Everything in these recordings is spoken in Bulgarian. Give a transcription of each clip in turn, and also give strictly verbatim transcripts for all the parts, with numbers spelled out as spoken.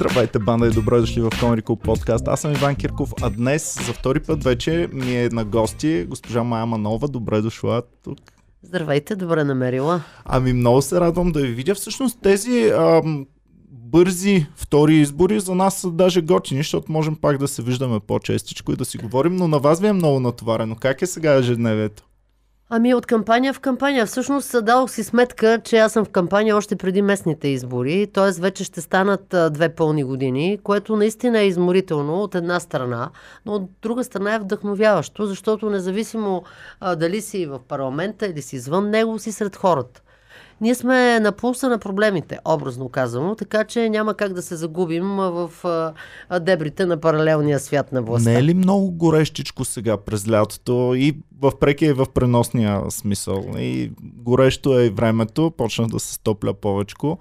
Здравейте, банда, и добре дошли в Comedy Club подкаст. Аз съм Иван Кирков, а днес за втори път вече ми е на гости госпожа Мая Манова. Добре дошла тук. Здравейте, добре намерила. Ами много се радвам да ви видя. Всъщност тези ам, бързи втори избори за нас са даже готини, защото можем пак да се виждаме по-честичко и да си говорим, но на вас ви е много натоварено. Как е сега ежедневието? Ами от кампания в кампания. Всъщност дадох си сметка, че аз съм в кампания още преди местните избори, т.е. вече ще станат а, две пълни години, което наистина е изморително от една страна, но от друга страна е вдъхновяващо, защото независимо а, дали си в парламента или си извън него, си сред хората. Ние сме на пулса на проблемите, образно казано, така че няма как да се загубим в а, дебрите на паралелния свят на властта. Не е ли много горещичко сега през лятото и в прекия и в преносния смисъл? И горещо е и времето, почнах да се стопля повечко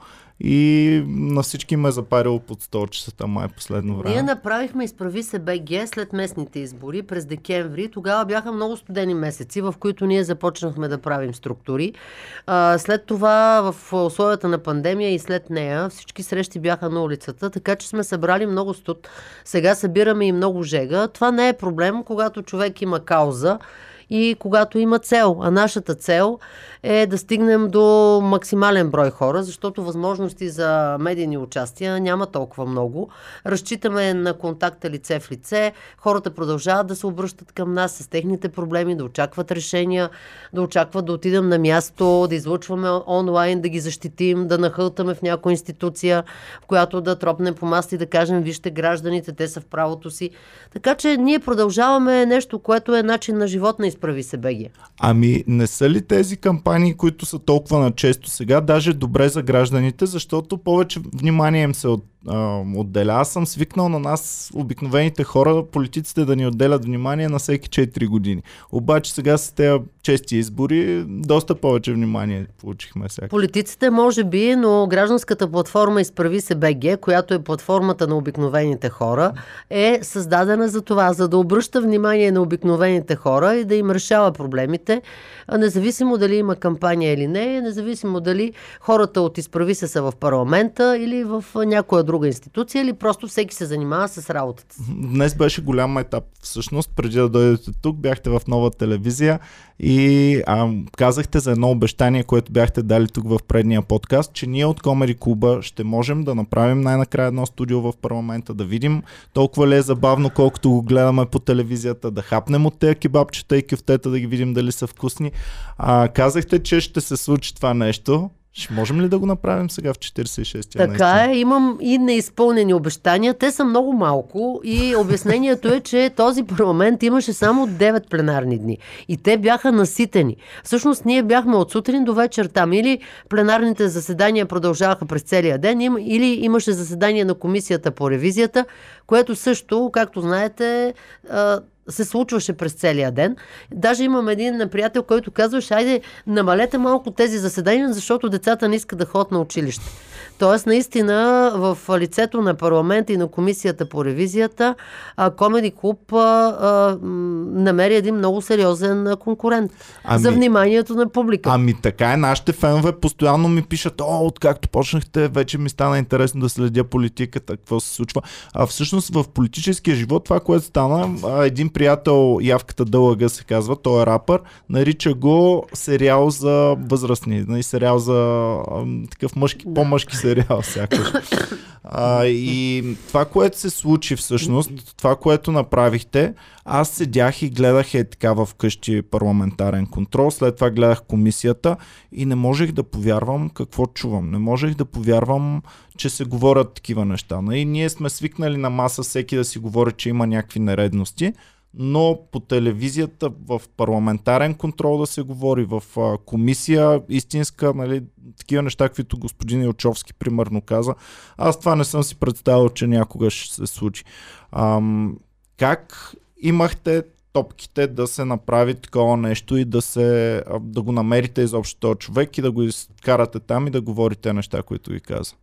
и на всички ме е запарило под столчицата май последно време. Ние направихме Изправи се БГ след местните избори през декември. Тогава бяха много студени месеци, в които ние започнахме да правим структури. А, след това в условията на пандемия и след нея всички срещи бяха на улицата, така че сме събрали много студ. Сега събираме и много жега. Това не е проблем, когато човек има кауза и когато има цел. А нашата цел е да стигнем до максимален брой хора, защото възможности за медийни участия няма толкова много. Разчитаме на контакта лице в лице. Хората продължават да се обръщат към нас с техните проблеми, да очакват решения, да очакват да отидем на място, да излъчваме онлайн, да ги защитим, да нахълтаме в някоя институция, в която да тропнем по маста и да кажем: вижте, гражданите, те са в правото си. Така че ние продължаваме нещо, което е начин на живот на Изправи се БГ. Ами не са ли тези кампании, които са толкова начесто сега, даже добре за гражданите, защото повече внимание им се от, а, отделя. Аз съм свикнал на нас, обикновените хора, политиците да ни отделят внимание на всеки четири години. Обаче сега с тези чести избори доста повече внимание получихме сега. Политиците може би, но гражданската платформа Изправи се БГ, която е платформата на обикновените хора, е създадена за това, за да обръща внимание на обикновените хора и да им решава проблемите, независимо дали има кампания или не, независимо дали хората от Изправи се са в парламента или в някоя друга институция, или просто всеки се занимава с работата си. Днес беше голям етап. Всъщност, преди да дойдете тук, бяхте в Нова телевизия и а, казахте за едно обещание, което бяхте дали тук в предния подкаст, че ние от Comedy Club ще можем да направим най-накрая едно студио в парламента, да видим толкова ли е забавно, колкото го гледаме по телевизията, да хапнем от тези кебабчета и кюфтета, да ги видим дали са вкусни. А, казахте, че ще се случи това нещо. Ще можем ли да го направим сега в четиридесет и шестия? Така наистина? Е, имам и неизпълнени обещания. Те са много малко и обяснението е, че този парламент имаше само девет пленарни дни. И те бяха наситени. Всъщност ние бяхме от сутрин до вечер там. Или пленарните заседания продължаваха през целия ден, или имаше заседание на комисията по ревизията, което също, както знаете, се случваше през целия ден. Даже имам един приятел, който казваше: айде, намалете малко тези заседания, защото децата не искат да ходят на училище. Тоест, наистина, в лицето на парламента и на комисията по ревизията, Comedy Club намери един много сериозен конкурент ами, за вниманието на публика. Ами така е, нашите фенове постоянно ми пишат: о, откакто почнахте, вече ми стана интересно да следя политиката, какво се случва. А всъщност в политическия живот това, което стана, един приятел, Явката Дълъга се казва, той е рапър, нарича го сериал за възрастни, сериал за такъв мъжки, да. По-мъжки сериал сякаш. А, и това, което се случи всъщност, това, което направихте, аз седях и гледах е така в къщи парламентарен контрол, след това гледах комисията и не можех да повярвам какво чувам. Не можех да повярвам, че се говорят такива неща. И ние сме свикнали на маса всеки да си говори, че има някакви нередности, но по телевизията в парламентарен контрол да се говори, в а, комисия истинска, нали, такива неща, каквито господин Илчовски примерно каза. Аз това не съм си представил, че някога ще се случи. Ам, как имахте топките да се направи такова нещо и да, се, да го намерите изобщо този човек и да го изкарате там и да говорите неща, които ви каза?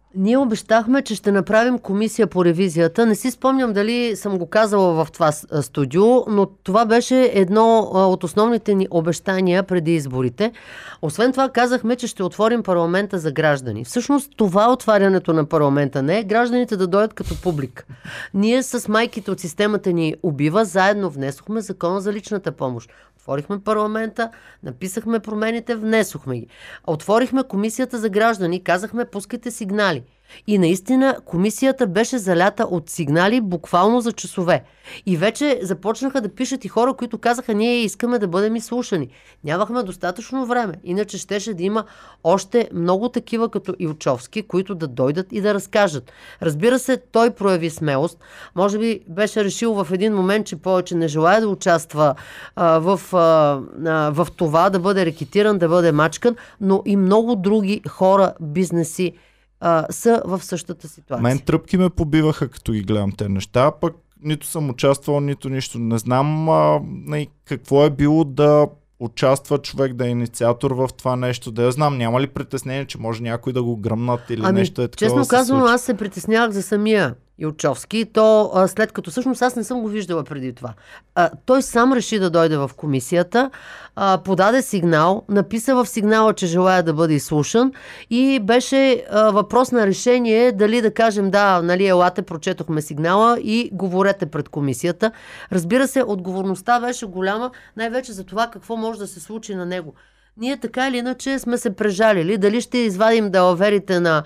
Ние обещахме, че ще направим комисия по ревизията. Не си спомням дали съм го казала в това студио, но това беше едно от основните ни обещания преди изборите. Освен това казахме, че ще отворим парламента за граждани. Всъщност това отварянето на парламента не е гражданите да дойдат като публика. Ние с майките от системата ни убива, заедно внесохме закона за личната помощ. Отворихме парламента, написахме промените, внесохме ги. Отворихме комисията за граждани, казахме пускайте сигнали. И наистина комисията беше залята от сигнали буквално за часове. И вече започнаха да пишат и хора, които казаха, ние искаме да бъдем изслушани. Нямахме достатъчно време. Иначе щеше да има още много такива като Илчовски, които да дойдат и да разкажат. Разбира се, той прояви смелост. Може би беше решил в един момент, че повече не желая да участва а, в, а, а, в това, да бъде рекетиран, да бъде мачкан, но и много други хора, бизнеси, Uh, са в същата ситуация. Мен тръпки ме побиваха, като ги гледам те неща, пък нито съм участвал, нито нищо. Не знам а, не, какво е било да участва човек, да е инициатор в това нещо, да я знам. Няма ли притеснение, че може някой да го гръмнат или ами, нещо е такова? Честно казано, аз се притеснявах за самия Илчовски. То а, след като всъщност аз не съм го виждала преди това. А, той сам реши да дойде в комисията, а, подаде сигнал, написа в сигнала, че желая да бъде изслушан и беше а, въпрос на решение дали да кажем да, нали, елате, прочетохме сигнала и говорете пред комисията. Разбира се, отговорността беше голяма, най-вече за това какво може да се случи на него. Ние така или иначе сме се прежалили. Дали ще извадим далаверите на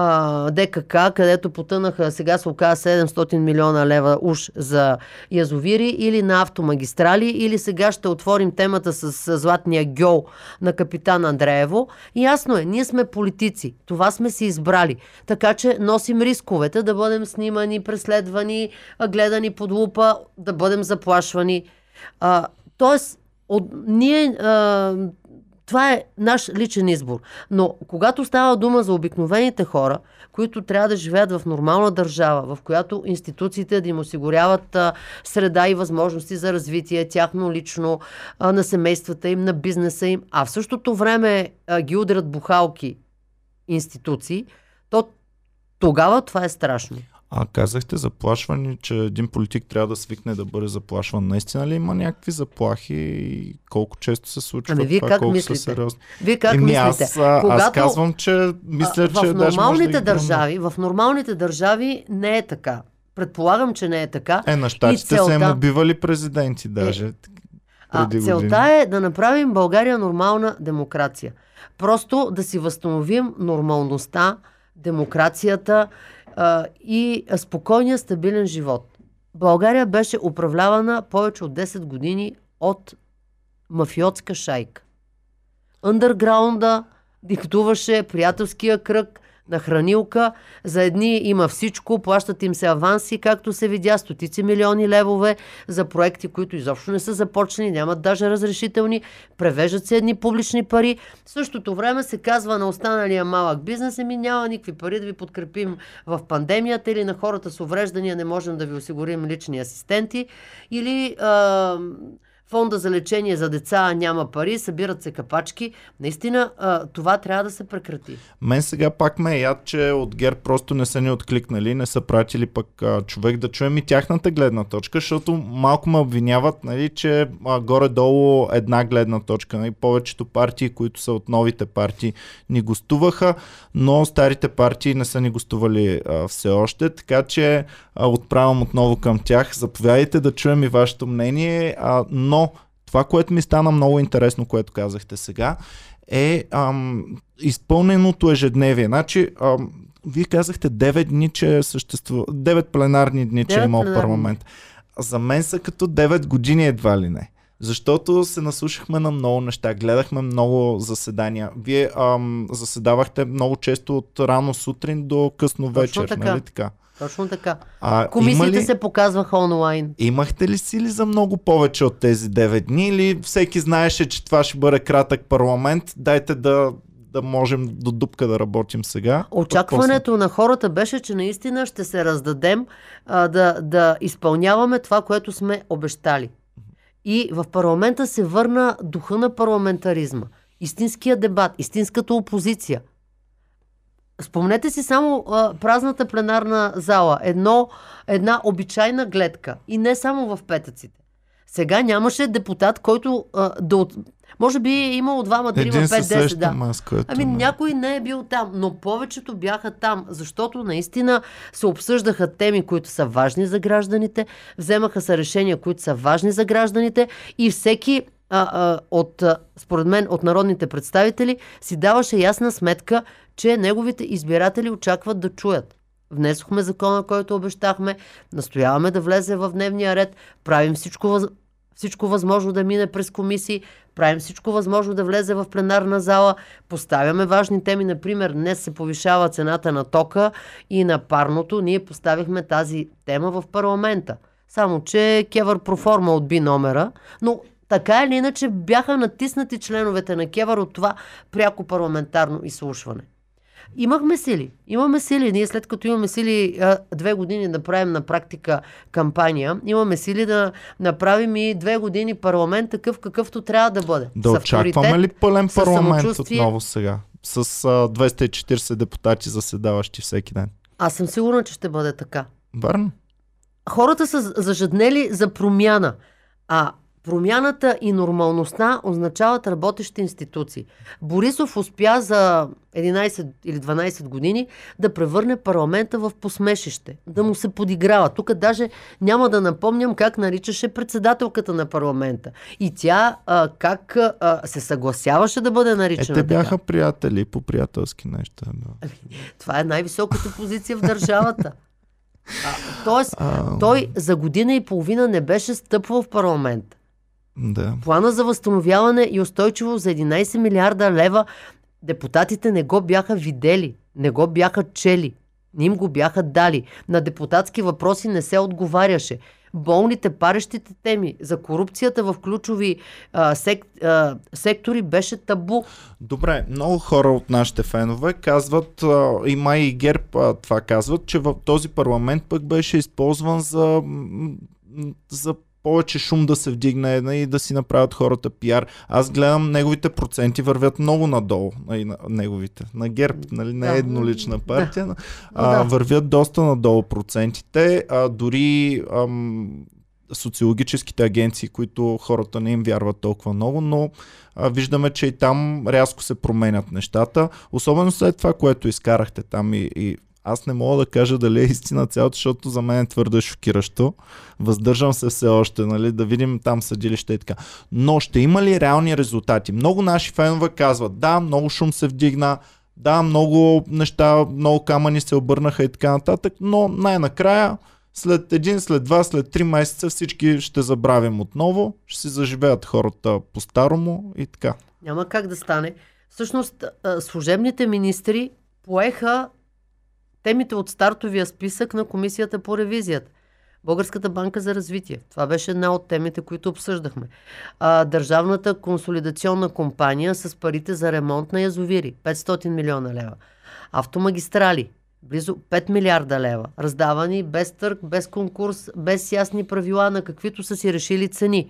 а, ДКК, където потънаха, сега се оказа седемстотин милиона лева уж за язовири, или на автомагистрали, или сега ще отворим темата с златния гьол на капитан Андреево. Ясно е, ние сме политици. Това сме си избрали. Така че носим рисковете да бъдем снимани, преследвани, гледани под лупа, да бъдем заплашвани. А, тоест, от, ние... А, Това е наш личен избор. Но когато става дума за обикновените хора, които трябва да живеят в нормална държава, в която институциите да им осигуряват а, среда и възможности за развитие, тяхно лично, а, на семействата им, на бизнеса им, а в същото време а, ги удрят бухалки институции, то тогава това е страшно. А казахте заплашвани, че един политик трябва да свикне да бъде заплашван. Наистина ли има някакви заплахи и колко често се случва ами, вие това, как колко мислите? са сериозни? Вие как Еми, мислите? аз, а, Когато, аз казвам, че мисля, а, че в даже нормалните може да държави, в нормалните държави не е така. Предполагам, че не е така. Е, на щатите целта... са им убивали президенти даже. Е, а, целта е да направим България нормална демокрация. Просто да си възстановим нормалността, демокрацията а, и спокойния, стабилен живот. България беше управлявана повече от десет години от мафиотска шайка. Андърграунда диктуваше приятелския кръг на хранилка. За едни има всичко, плащат им се аванси, както се видя, стотици милиони левове за проекти, които изобщо не са започнали, нямат даже разрешителни, превеждат се едни публични пари. В същото време се казва на останалия малък бизнес, еми няма никакви пари да ви подкрепим в пандемията, или на хората с увреждания не можем да ви осигурим лични асистенти, или а, фонда за лечение за деца няма пари, събират се капачки. Наистина това трябва да се прекрати. Мен сега пак ме е яд, че от ГЕРБ просто не са ни откликнали, не са пратили пък а, човек да чуем и тяхната гледна точка, защото малко ме обвиняват, нали, че а, горе-долу една гледна точка. Нали, повечето партии, които са от новите партии, ни гостуваха, но старите партии не са ни гостували а, все още, така че а, отправям отново към тях. Заповядайте да чуем и вашето мнение, а, но Но това, което ми стана много интересно, което казахте сега, е ам, изпълненото ежедневие. Значи, ам, вие казахте девет дни, че съществува, девет пленарни дни, че е имал парламент. За мен са като девет години едва ли не. Защото се наслушахме на много неща, гледахме много заседания. Вие ам, заседавахте много често от рано сутрин до късно вечер, така. Нали така? Точно така. А, Комисиите ли, се показваха онлайн. Имахте ли сили за много повече от тези девет дни, или всеки знаеше, че това ще бъде кратък парламент? Дайте да, да можем до дупка да работим сега. Очакването на хората беше, че наистина ще се раздадем а, да, да изпълняваме това, което сме обещали. И в парламента се върна духа на парламентаризма. Истинския дебат, истинската опозиция. Спомнете си само а, празната пленарна зала. Едно, една обичайна гледка. И не само в петъците. Сега нямаше депутат, който а, да от... Може би е имало двама, трима, пет, десет. Да. Маска, ами не. някой не е бил там, но повечето бяха там, защото наистина се обсъждаха теми, които са важни за гражданите, вземаха се решения, които са важни за гражданите и всеки а, а, от, а, според мен, от народните представители си даваше ясна сметка, че неговите избиратели очакват да чуят. Внесохме закона, който обещахме, настояваме да влезе в дневния ред, правим всичко, въз... всичко възможно да мине през комисии, правим всичко възможно да влезе в пленарна зала, поставяме важни теми, например, днес се повишава цената на тока и на парното, ние поставихме тази тема в парламента. Само, че Кевър проформа отби номера, но така или иначе бяха натиснати членовете на Кевър от това пряко парламентарно изслушване. Имахме сили. Имаме сили. Ние след като имаме сили а, две години да правим на практика кампания, имаме сили да направим и две години парламент такъв какъвто трябва да бъде. Да очакваме ли пълен парламент отново сега? С а, двеста и четирийсет депутати заседаващи всеки ден. Аз съм сигурна, че ще бъде така. Вярно. Хората са зажаднели за промяна. А промяната и нормалността означават работещи институции. Борисов успя за единайсет или дванайсет години да превърне парламента в посмешище, да му се подиграва. Тук даже няма да напомням как наричаше председателката на парламента. И тя а, как а, се съгласяваше да бъде наричана. Е, те бяха така. Приятели по приятелски неща. Да. Ами, това е най-високата позиция в държавата. А, тоест, а... той за година и половина не беше стъпвал в парламента. Да. Плана за възстановяване и устойчиво за единайсет милиарда лева депутатите не го бяха видели, не го бяха чели, не им го бяха дали. На депутатски въпроси не се отговаряше. Болните, парещите теми за корупцията в ключови а, сек, а, сектори беше табу. Добре, много хора от нашите фенове казват, а, и май и ГЕРБ а, това казват, че в този парламент пък беше използван за, за повече шум да се вдигне и да си направят хората пиар. Аз гледам, неговите проценти вървят много надолу. На неговите. На ГЕРБ, нали, не е еднолична партия. Да. А, вървят доста надолу процентите. А, дори ам, социологическите агенции, които хората не им вярват толкова много, но а, виждаме, че и там рязко се променят нещата. Особено след това, което изкарахте там и, и аз не мога да кажа дали е истина цялото, защото за мен е твърде шокиращо. Въздържам се все още, нали, да видим там съдилище и така. Но ще има ли реални резултати? Много наши фенове казват, да, много шум се вдигна, да, много неща, много камъни се обърнаха и така нататък, но най-накрая, след един, след два, след три месеца всички ще забравим отново, ще си заживеят хората по-старому и така. Няма как да стане. Всъщност, служебните министри поеха темите от стартовия списък на Комисията по ревизията. Българската банка за развитие. Това беше една от темите, които обсъждахме. А, Държавната консолидационна компания с парите за ремонт на язовири. петстотин милиона лева. Автомагистрали. Близо пет милиарда лева. Раздавани без търг, без конкурс, без ясни правила, на каквито са си решили цени.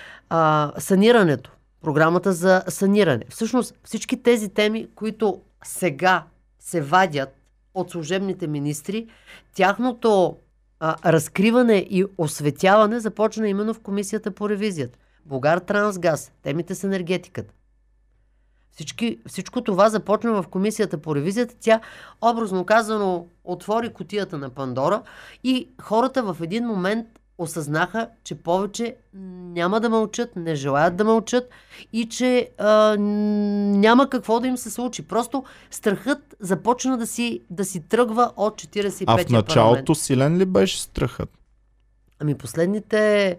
А, санирането. Програмата за саниране. Всъщност всички тези теми, които сега се вадят от служебните министри, тяхното а, разкриване и осветяване започна именно в Комисията по ревизията. Булгартрансгаз, темите с енергетиката. Всички, всичко това започна в Комисията по ревизията. Тя, образно казано, отвори кутията на Пандора и хората в един момент осъзнаха, че повече няма да мълчат, не желаят да мълчат и че а, няма какво да им се случи. Просто страхът започна да си, да си тръгва от четирийсет и петия парламент. А в началото парламент. Силен ли беше страхът? Ами последните,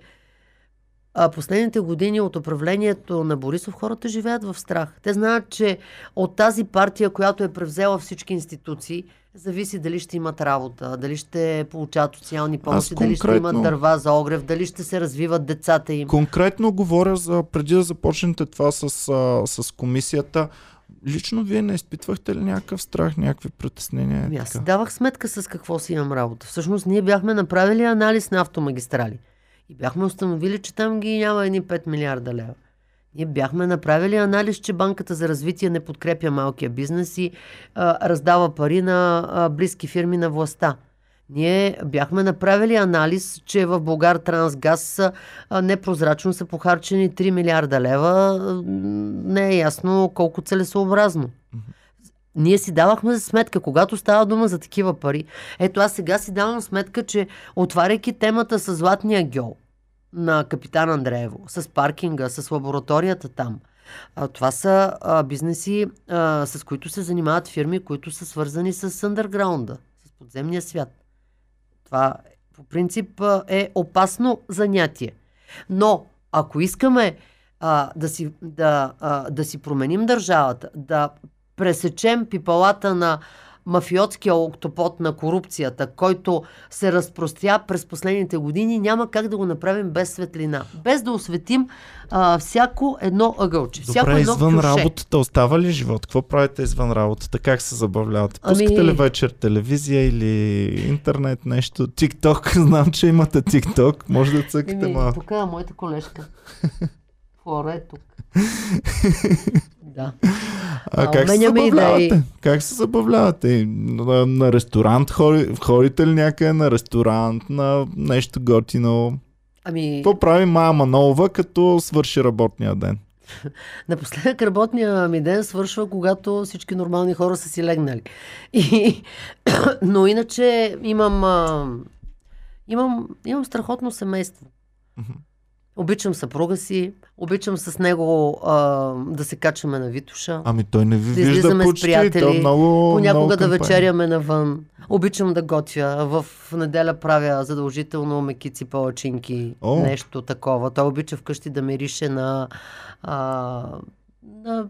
а, последните години от управлението на Борисов хората живеят в страх. Те знаят, че от тази партия, която е превзела всички институции, зависи дали ще имат работа, дали ще получават социални помощи, конкретно... дали ще имат дърва за огрев, дали ще се развиват децата им. Конкретно говоря за, преди да започнете това с, а, с комисията, лично вие не изпитвахте ли някакъв страх, някакви притеснения? Ами аз си давах сметка с какво си имам работа. Всъщност ние бяхме направили анализ на автомагистрали и бяхме установили, че там ги няма едни пет милиарда лева. Ние бяхме направили анализ, че Банката за развитие не подкрепя малкия бизнес и а, раздава пари на а, близки фирми на властта. Ние бяхме направили анализ, че в Булгартрансгаз а, непрозрачно са похарчени три милиарда лева. Не е ясно колко целесообразно. Ние си давахме сметка, когато става дума за такива пари. Ето аз сега си давам сметка, че отваряйки темата с Златния гьол на Капитан Андреево, с паркинга, с лабораторията там, а, това са а, бизнеси, а, с които се занимават фирми, които са свързани с андерграунда, с подземния свят. Това по принцип е опасно занятие. Но ако искаме а, да, си, да, а, да си променим държавата, да пресечем пипалата на мафиотския октопод на корупцията, който се разпростря през последните години, няма как да го направим без светлина. Без да осветим а, всяко едно ъгълче. Добре, всяко едно извън кюше. работата остава ли живот? Какво правите извън работата? Как се забавлявате? Пускате Ами... ли вечер телевизия или интернет, нещо? Тикток, знам, че имате Тикток. Може да цъкате Еми, малко. тук е моята колежка. Флора е тук. Да. А, как се забавлявате? Идеи. Как се забавлявате? На, на ресторант хори, ходите ли някъде на ресторант, на нещо готино? Ами... Какво прави Мая Манолова, като свърши работния ден? Напоследък работния ми ден свършва, когато всички нормални хора са си легнали. И... Но иначе имам, а... имам, имам страхотно семейство. Обичам съпруга си, обичам с него а, да се качваме на Витоша. Ами той не ви да вижда почти, приятели, много, понякога много да вечеряме навън. Обичам да готвя. В неделя правя задължително мекици, палачинки, О. нещо такова. Той обича вкъщи да мирише на, а, на,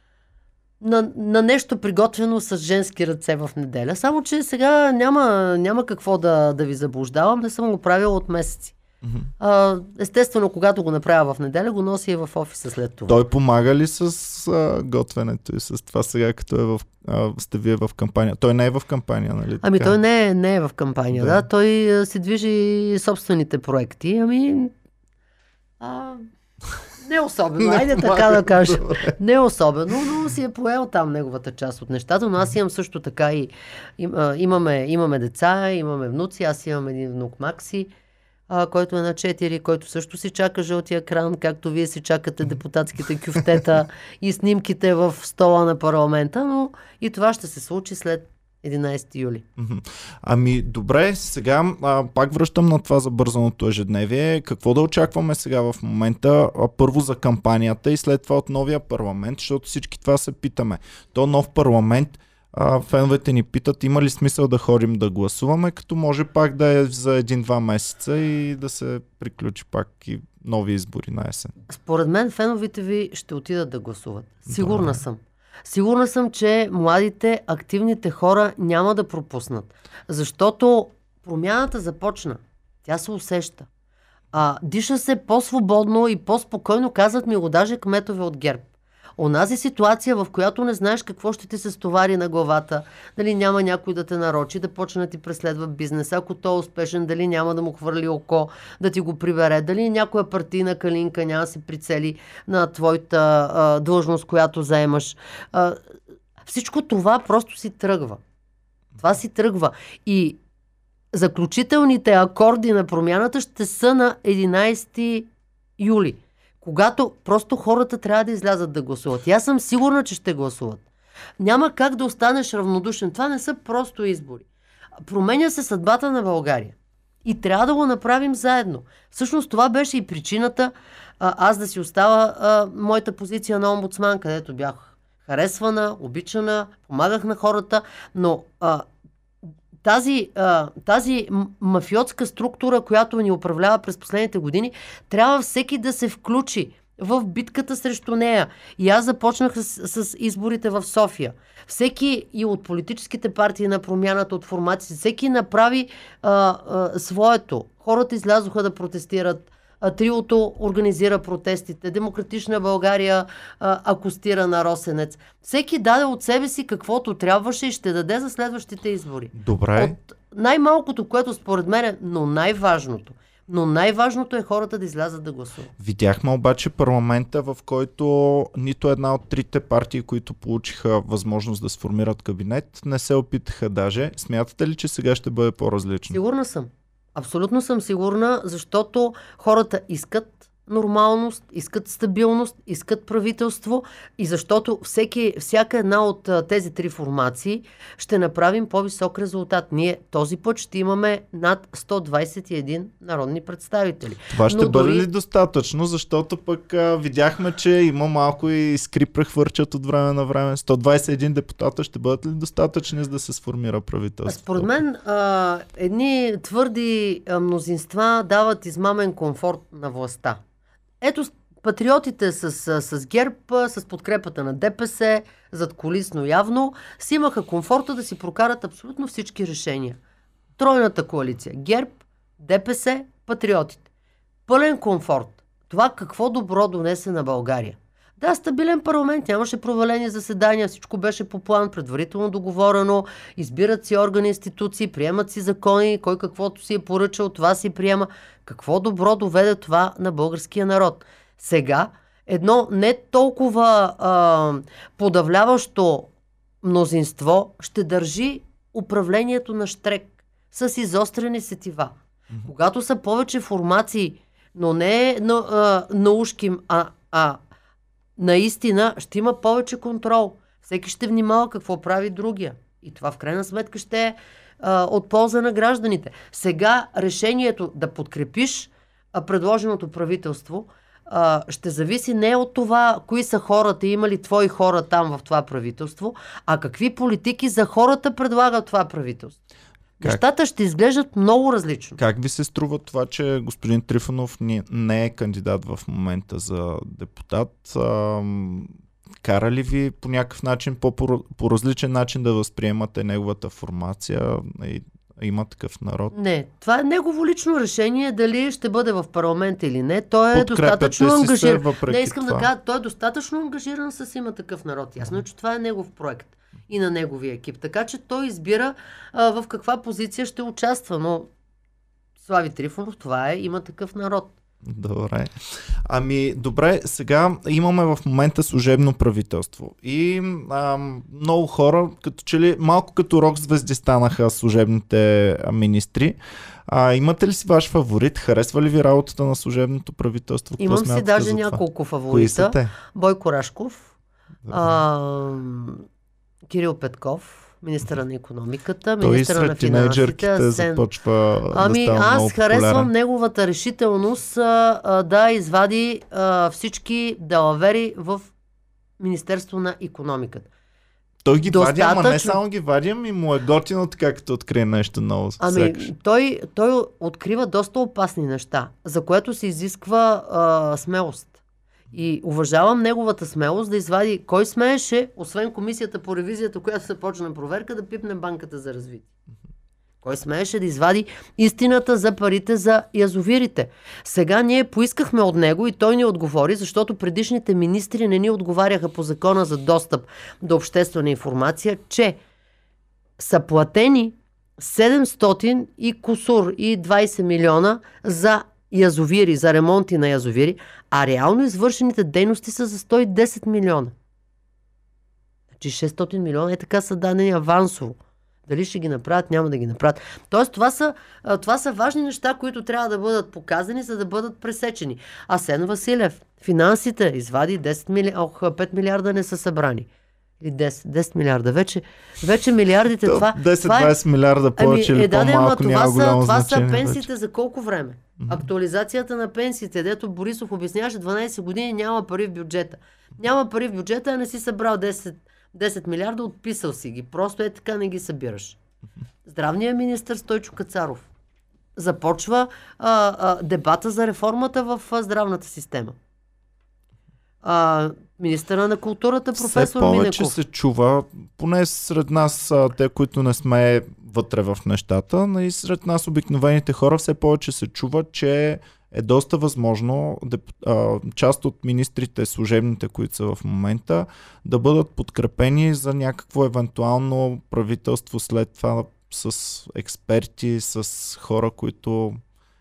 на, на нещо приготвено с женски ръце в неделя. Само, че сега няма, няма какво да, да ви заблуждавам, не съм го правила от месеци. Uh, естествено, когато го направя в неделя, го нося и в офиса след това. Той помага ли с а, готвенето и с това сега, като е в, а, сте вие в кампания? Той не е в кампания, нали? Ами така? той не е, не е в кампания, да. да. Той а, си движи собствените проекти. Ами... А, не особено, айде така да кажа. Не особено, но си е поел там неговата част от нещата. Но аз имам също така и им, а, имаме, имаме деца, имаме внуци, аз имам един внук Макси, Uh, който е на четири, който също си чака жълтия екран, както вие си чакате депутатските кюфтета и снимките в стола на парламента, но и това ще се случи след единайсети юли. Ами добре, сега а, пак връщам на това забързаното ежедневие. Какво да очакваме сега в момента? А, първо за кампанията и след това от новия парламент, защото всички това се питаме. То нов парламент, А, феновете ни питат, има ли смисъл да ходим да гласуваме, като може пак да е за един-два месеца и да се приключи пак и нови избори на есен. Според мен феновите ви ще отидат да гласуват. Сигурна да. съм. Сигурна съм, че младите, активните хора няма да пропуснат. Защото промяната започна. Тя се усеща. А, диша се по-свободно и по-спокойно, казват ми го даже кметове от ГЕРБ. Онази ситуация, в която не знаеш какво ще ти се стовари на главата, дали няма някой да те нарочи, да почне да ти преследва бизнес, ако той е успешен, дали няма да му хвърли око, да ти го прибере, дали някоя партийна калинка няма да се прицели на твоята а, длъжност, която заемаш. А, всичко това просто си тръгва. Това си тръгва. И заключителните акорди на промяната ще са на единайсети юли. Когато просто хората трябва да излязат да гласуват. И аз съм сигурна, че ще гласуват. Няма как да останеш равнодушен. Това не са просто избори. Променя се съдбата на България. И трябва да го направим заедно. Всъщност това беше и причината а, аз да си остава а, моята позиция на омбудсман, където бях харесвана, обичана, помагах на хората, но а, Тази, а, тази мафиотска структура, която ни управлява през последните години, трябва всеки да се включи в битката срещу нея. И аз започнах с, с изборите в София. Всеки и от политическите партии на промяната, от формации, всеки направи а, а, своето. Хората излязоха да протестират. Триото организира протестите. Демократична България а, акустира на Росенец. Всеки даде от себе си каквото трябваше и ще даде за следващите избори. Добре. От най-малкото, което според мен е, но най-важното, Но най-важното е хората да излязат да гласуват. Видяхме обаче парламента, в който нито една от трите партии, които получиха възможност да сформират кабинет, не се опитаха даже. Смятате ли, че сега ще бъде по-различно? Сигурна съм. Абсолютно съм сигурна, защото хората искат нормалност, искат стабилност, искат правителство и защото всеки, всяка една от а, тези три формации ще направим по-висок резултат. Ние този път ще имаме над сто двадесет и един народни представители. Това ще Но бъде дори... ли достатъчно, защото пък а, видяхме, че има малко и искри прехвърчат от време на време. сто двадесет и един депутата ще бъдат ли достатъчни, за да се сформира правителство? Според мен а, едни твърди а, мнозинства дават измамен комфорт на властта. Ето, патриотите с, с, с ГЕРБ, с подкрепата на ДПС, задкулисно явно, си имаха комфорта да си прокарат абсолютно всички решения. Тройната коалиция. ГЕРБ, ДПС, патриотите. Пълен комфорт. Това какво добро донесе на България. Да, стабилен парламент, нямаше провалени заседания, всичко беше по план, предварително договорено, избират си органи, институции, приемат си закони, кой каквото си е поръчал, това си приема. Какво добро доведе това на българския народ? Сега едно не толкова а, подавляващо мнозинство ще държи управлението на щрек с изострени сетива. Mm-hmm. Когато са повече формации, но не на, а, наушким, а, а наистина ще има повече контрол. Всеки ще внимава какво прави другия. И това в крайна сметка ще е а, от полза на гражданите. Сега решението да подкрепиш а, предложеното правителство а, ще зависи не от това, кои са хората, има ли твои хора там в това правителство, а какви политики за хората предлага това правителство. Как? Нещата ще изглеждат много различно. Как ви се струва това, че господин Трифонов не е кандидат в момента за депутат? Кара ли ви по някакъв начин, по, по различен начин да възприемате неговата формация? Има такъв народ? Не, това е негово лично решение, дали ще бъде в парламента или не. Той е достатъчно ангажиран. Не, искам това. да кажа, той е достатъчно ангажиран с Има такъв народ. Ясно е, че това е негов проект и на неговия екип. Така че той избира а, в каква позиция ще участва. Но Слави Трифонов, това е Има такъв народ. Добре. Ами, добре, сега имаме в момента служебно правителство. И а, много хора, като че ли малко като рок звезди станаха служебните министри. А, имате ли си ваш фаворит? Харесва ли ви работата на служебното правителство? Имам си даже няколко фаворита. Бойко Рашков, а, Кирил Петков, министъра на икономиката, министъра на финансите. Асен... започва ами да аз харесвам неговата решителност а, а, да извади а, всички далавери в Министерство на икономиката. Той ги Достатъчно... вади, ама не само ги вади, ами му е готино така, като открие нещо ново. Ами той, той открива доста опасни неща, за което се изисква а, смелост. И уважавам неговата смелост да извади кой смееше, освен комисията по ревизията, която започна проверка, да пипне банката за развитие. Кой смееше да извади истината за парите за язовирите. Сега ние поискахме от него и той ни отговори, защото предишните министри не ни отговаряха по закона за достъп до обществена информация, че са платени седемстотин и кусур и двадесет милиона за язовири, за ремонти на язовири, а реално извършените дейности са за сто и десет милиона. Значи шестстотин милиона е така са дадени авансово. Дали ще ги направят, няма да ги направят. Тоест това са, това са важни неща, които трябва да бъдат показани, за да бъдат пресечени. Асен Василев, финансите, извади десет милиарда, ох, пет милиарда не са събрани. Или десет, десет милиарда. Вече, вече милиардите това... десет-двадесет милиарда повече или ами, е, по-малко да, няма голямо това значение. Това са пенсиите вече. За колко време? Mm-hmm. Актуализацията на пенсиите, дето Борисов обясняваше дванадесет години няма пари в бюджета. Няма пари в бюджета, а не си събрал десет, десет милиарда, отписал си ги. Просто е така не ги събираш. Здравният министър Стойчо Кацаров започва а, а, дебата за реформата в а, здравната система. А, министъра на културата професор Минеков. Все повече се чува, поне сред нас, те, които не сме вътре в нещата, но и сред нас обикновените хора все повече се чува, че е доста възможно част от министрите, служебните, които са в момента, да бъдат подкрепени за някакво евентуално правителство след това с експерти, с хора, които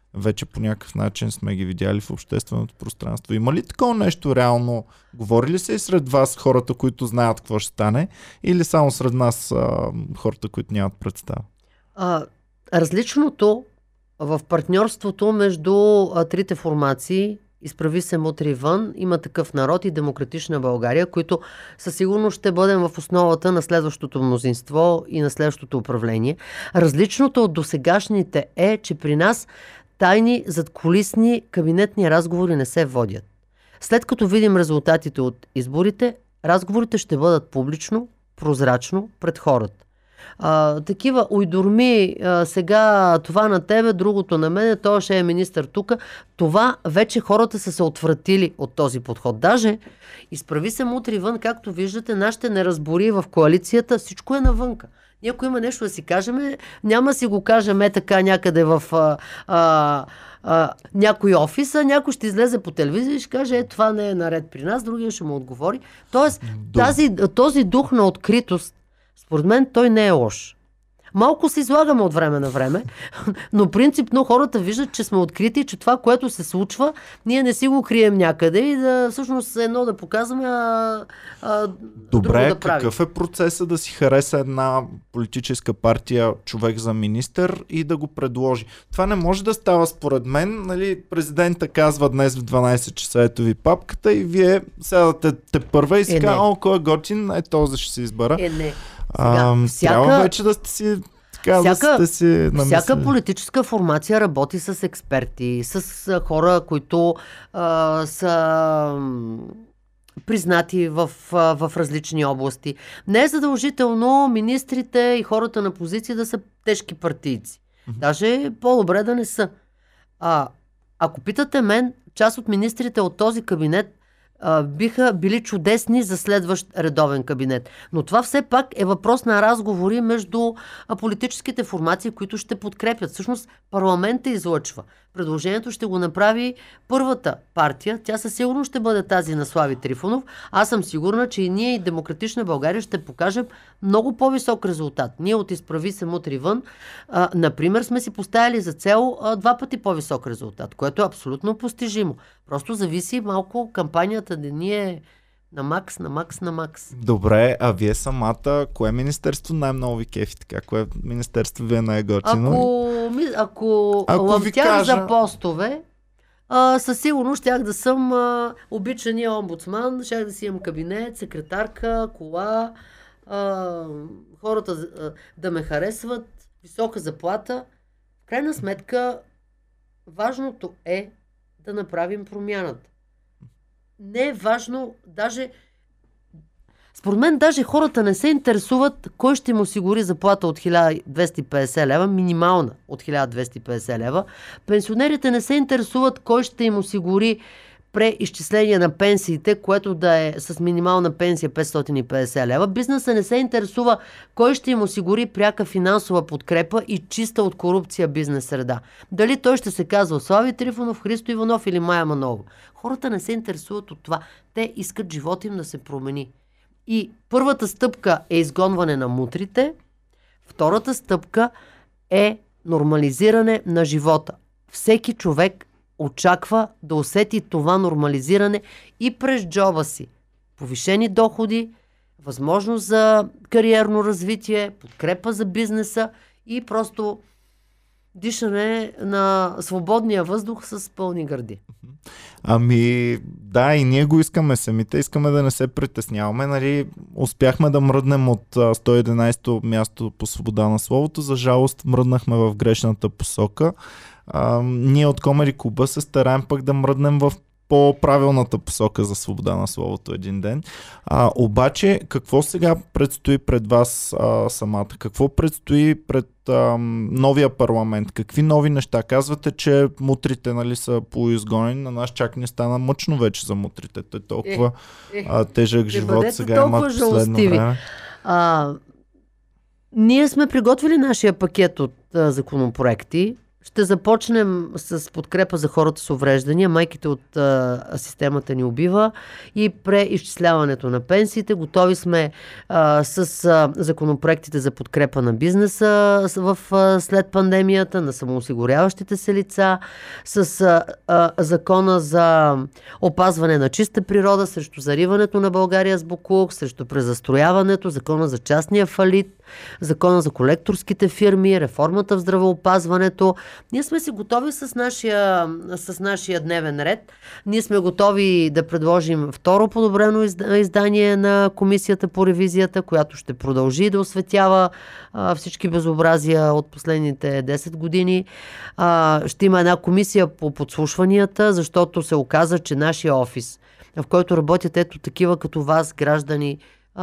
вече по някакъв начин сме ги видяли в общественото пространство. Има ли такова нещо реално? Говори ли се и сред вас хората, които знаят какво ще стане, или само сред нас а, хората, които нямат представа? А, различното в партньорството между а, трите формации, Изправи се мутри вън, Има такъв народ и Демократична България, които със сигурност ще бъдем в основата на следващото мнозинство и на следващото управление. Различното от досегашните е, че при нас тайни задкулисни кабинетни разговори не се водят. След като видим резултатите от изборите, разговорите ще бъдат публично, прозрачно пред хората. А, такива уйдорми, а, сега това на тебе, другото на мене, той ще е министър тук. Това вече хората са се отвратили от този подход. Даже Изправи се мутри вън, както виждате, нашите неразбори в коалицията, всичко е навънка. Ние ако има нещо да си кажем, няма си го кажем е така някъде в а, а, а, някой офис, а някой ще излезе по телевизия и ще каже, е, това не е наред при нас, другия ще му отговори. Тоест, тази, този дух на откритост, според мен, той не е лош. Малко се излагаме от време на време, но принципно хората виждат, че сме открити, че това, което се случва, ние не си го крием някъде и да всъщност едно да показваме, а, а Добре, друго да правим. Какъв е процесът да си хареса една политическа партия човек за министър и да го предложи? Това не може да става според мен. Нали, президента казва днес в дванайсет часа, ето ви папката и вие сядате те първа и си е, казва, о, кой е готин, е този ще се избера. Е, не. А, всяка, трябва вече да сте си така, всяка, да сте си намислили. Всяка политическа формация работи с експерти, с а, хора, които а, са признати в, а, в различни области. Не е задължително министрите и хората на позиция да са тежки партийци. Mm-hmm. Даже по-добре да не са. А, ако питате мен, част от министрите от този кабинет биха били чудесни за следващ редовен кабинет. Но това все пак е въпрос на разговори между политическите формации, които ще подкрепят. Всъщност парламентът излъчва. Предложението ще го направи първата партия. Тя със сигурност ще бъде тази на Слави Трифонов. Аз съм сигурна, че и ние и Демократична България ще покажем много по-висок резултат. Ние от Изправи се мутри вън, а, например, сме си поставили за цел а, два пъти по-висок резултат, което е абсолютно постижимо. Просто зависи малко кампанията да ни е на макс, на макс, на макс. Добре, а вие самата, кое министерство най-много ви кефи? Така, кое министерство ви е най-готино? Ако, ако, ако лъмтях кажа... за постове, а, със сигурност щях да съм а, обичания омбудсман, щях да си имам кабинет, секретарка, кола, а, хората а, да ме харесват, висока заплата. В крайна сметка, важното е да направим промяната. Не е важно, даже според мен даже хората не се интересуват кой ще им осигури заплата от хиляда двеста и петдесет лева, минимална от хиляда двеста и петдесет лева. Пенсионерите не се интересуват кой ще им осигури преизчисление на пенсиите, което да е с минимална пенсия петстотин и петдесет лева. Бизнесът не се интересува кой ще им осигури пряка финансова подкрепа и чиста от корупция бизнес среда. Дали той ще се казва Слави Трифонов, Христо Иванов или Мая Манова. Хората не се интересуват от това. Те искат живота им да се промени. И първата стъпка е изгонване на мутрите, втората стъпка е нормализиране на живота. Всеки човек очаква да усети това нормализиране и през джоба си. Повишени доходи, възможност за кариерно развитие, подкрепа за бизнеса и просто дишане на свободния въздух с пълни гърди. Ами, да, и ние го искаме самите. Искаме да не се притесняваме. Нали, успяхме да мръднем от сто и единайсето място по свобода на словото. За жалост, мръднахме в грешната посока. А, ние от Комери Клуба се стараем пък да мръднем в по-правилната посока за свобода на словото един ден. А, обаче, какво сега предстои пред вас а, самата? Какво предстои пред а, новия парламент? Какви нови неща? Казвате, че мутрите, нали, са полуизгонени. На нас чак не стана мъчно вече за мутрите. Те толкова е, е, а, тежък живот сега имат последно време. А, ние сме приготвили нашия пакет от а, законопроекти. Ще започнем с подкрепа за хората с увреждания, майките от а, системата ни убива и преизчисляването на пенсиите. Готови сме а, с а, законопроектите за подкрепа на бизнеса в, а, след пандемията, на самоосигуряващите се лица, с а, а, закона за опазване на чиста природа, срещу зариването на България с боклук, срещу презастрояването, закона за частния фалит, закона за колекторските фирми, реформата в здравеопазването. Ние сме си готови с нашия, с нашия дневен ред. Ние сме готови да предложим второ подобрено издание на Комисията по ревизията, която ще продължи да осветява а, всички безобразия от последните десет години. А, ще има една комисия по подслушванията, защото се оказа, че нашия офис, в който работят ето такива като вас, граждани,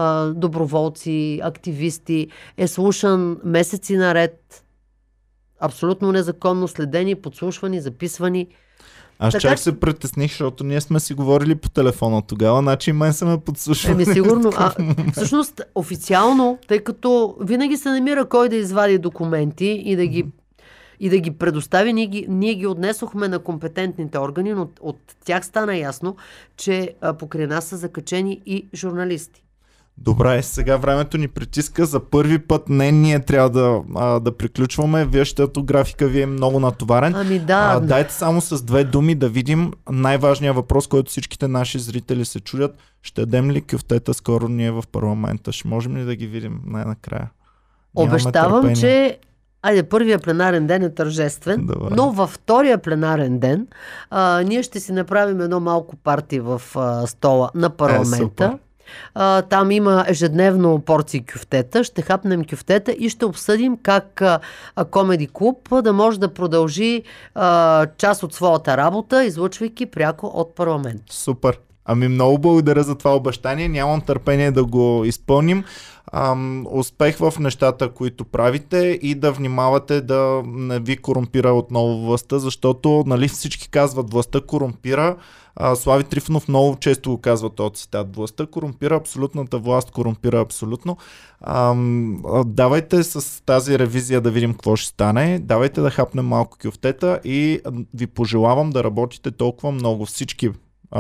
доброволци, активисти, е слушан месеци наред, абсолютно незаконно следени, подслушвани, записвани. Аз така... чак се притесних, защото ние сме си говорили по телефона тогава, значи мен са ме подслушвали. Еми сигурно. А, всъщност, официално, тъй като винаги се намира кой да извади документи и да ги и да ги предостави. Ние ги, ние ги отнесохме на компетентните органи, но от, от тях стана ясно, че а, покрай нас са закачени и журналисти. Добре, сега времето ни притиска. За първи път не ние трябва да, а, да приключваме. Вие ще графика ви е много натоварен. Ами да. А, дайте само с две думи да видим най-важният въпрос, който всичките наши зрители се чудят. Ще дадем ли кюфтета скоро ние в парламента? Ще можем ли да ги видим най-накрая? Нямаме Обещавам, търпение. че Айде, първия пленарен ден е тържествен, Добре. но във втория пленарен ден а, ние ще си направим едно малко парти в а, стола на парламента. Е, а, там има ежедневно порции кюфтета. Ще хапнем кюфтета и ще обсъдим как а, а, Комеди Клуб да може да продължи а, част от своята работа, излъчвайки пряко от парламент. Супер. Ами много благодаря за това обещание. Нямам търпение да го изпълним. Ам, успех в нещата, които правите и да внимавате да не ви корумпира отново властта, защото нали, всички казват властта корумпира. А, Слави Трифонов много често го казва този цитат. Властта корумпира, абсолютната власт корумпира абсолютно. Ам, давайте с тази ревизия да видим какво ще стане. Давайте да хапнем малко кюфтета и ви пожелавам да работите толкова много всички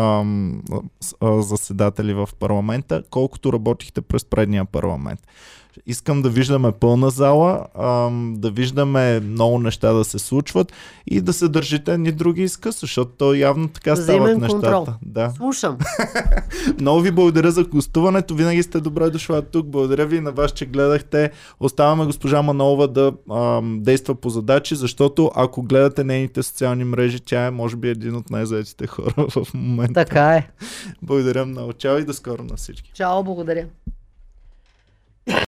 Ам, а, заседатели в парламента, колкото работихте през предния парламент. Искам да виждаме пълна зала, ам, да виждаме много неща да се случват и да се държите ни други изкъса, защото то явно така стават нещата. Контрол. Да. Слушам. Много ви благодаря за гостуването. Винаги сте добре дошла тук. Благодаря ви на вас, че гледахте. Оставаме госпожа Манолова да ам, действа по задачи, защото ако гледате нейните социални мрежи, тя е може би един от най-заетите хора в момента. Така е. Благодаря много. Чао и до скоро на всички. Чао, благодаря.